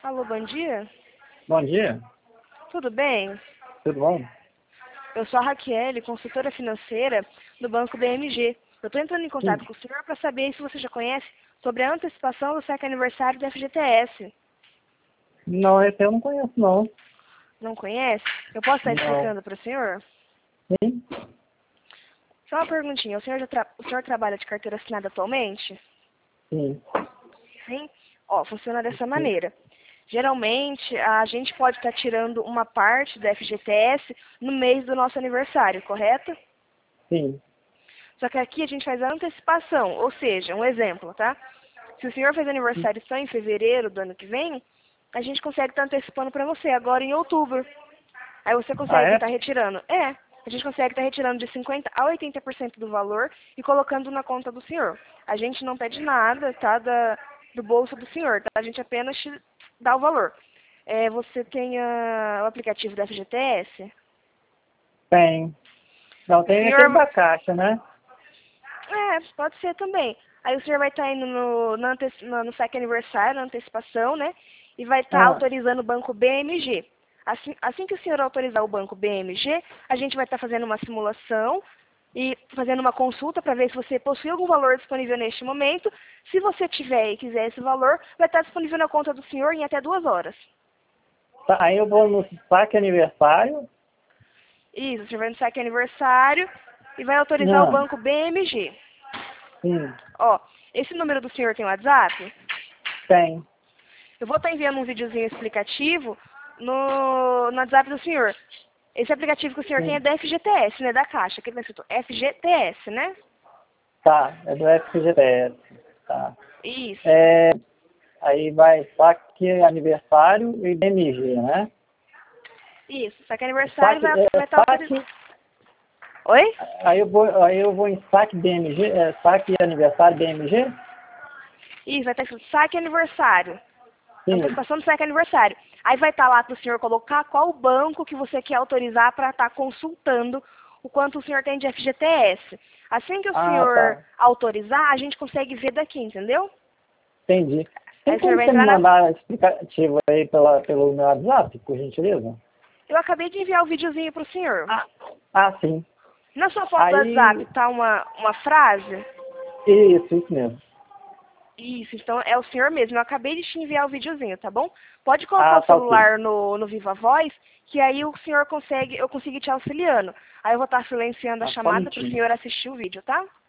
Alô, bom dia. Bom dia, Tudo bem? tudo bom? Eu sou a Raquel, consultora financeira do Banco BMG. Eu estou entrando em Sim. contato com o senhor para saber se você já conhece sobre a antecipação do sétimo aniversário do FGTS. Não, esse eu não conheço, não. Não conhece? Eu posso estar Não. explicando para o senhor? Sim? Só uma perguntinha. O senhor trabalha de carteira assinada atualmente? Sim. Sim? Ó, funciona dessa Sim. maneira. Geralmente, a gente pode estar tirando uma parte do FGTS no mês do nosso aniversário, correto? Sim. Só que aqui a gente faz a antecipação, ou seja, um exemplo, tá? Se o senhor fez Sim. aniversário só em fevereiro do ano que vem, a gente consegue estar antecipando para você agora em outubro. Aí você Ah, consegue é? estar retirando. A gente consegue estar retirando de 50% a 80% do valor e colocando na conta do senhor. A gente não pede nada, tá? Do bolso do senhor, tá? A gente apenas te dá o valor. Você tem o aplicativo da FGTS? Tem. Não, O tem aquele senhor da Caixa, né? Pode ser também. Aí o senhor vai estar indo no saque aniversário, na antecipação, né? E vai estar Ah, autorizando o banco BMG. Assim que o senhor autorizar o banco BMG, a gente vai estar fazendo uma simulação e fazendo uma consulta para ver se você possui algum valor disponível neste momento. Se você tiver e quiser esse valor, vai estar disponível na conta do senhor em até 2 horas. tá, aí eu vou no saque aniversário. Isso, o senhor vai no saque aniversário e vai autorizar o Não. banco BMG. Sim. Ó, esse número do senhor tem WhatsApp? Tem. Eu vou estar enviando um videozinho explicativo no WhatsApp do senhor. Esse aplicativo que o senhor tem é Sim. da FGTS, né? Da Caixa, que está escrito FGTS, né? Tá, é do FGTS. Tá. Isso. É, aí vai saque aniversário e BMG, né? Isso. Só que aniversário Saque, vai estar autorizado. saque, Oi? aí eu vou em saque BMG, saque aniversário BMG? Isso, vai estar escrito saque aniversário. Sim. Antecipação do saque aniversário. Aí vai estar lá para o senhor colocar qual banco que você quer autorizar para estar consultando o quanto o senhor tem de FGTS. Assim que o Ah, senhor tá. autorizar, a gente consegue ver daqui, entendeu? Entendi. Aí Tem o senhor como vai você me entrar na... mandar explicativo aí pelo meu WhatsApp, por gentileza? Eu acabei de enviar o videozinho para o senhor. Ah, sim. Na sua foto do WhatsApp Aí, tá uma frase? isso mesmo. Isso, então é o senhor mesmo. Eu acabei de te enviar o videozinho, tá bom? Pode colocar Ah, o tá ok. celular no Viva Voz, que aí o senhor consegue, eu consigo te auxiliando. Aí eu vou estar silenciando a Ah, só um chamada para o minutinho. senhor assistir o vídeo, tá?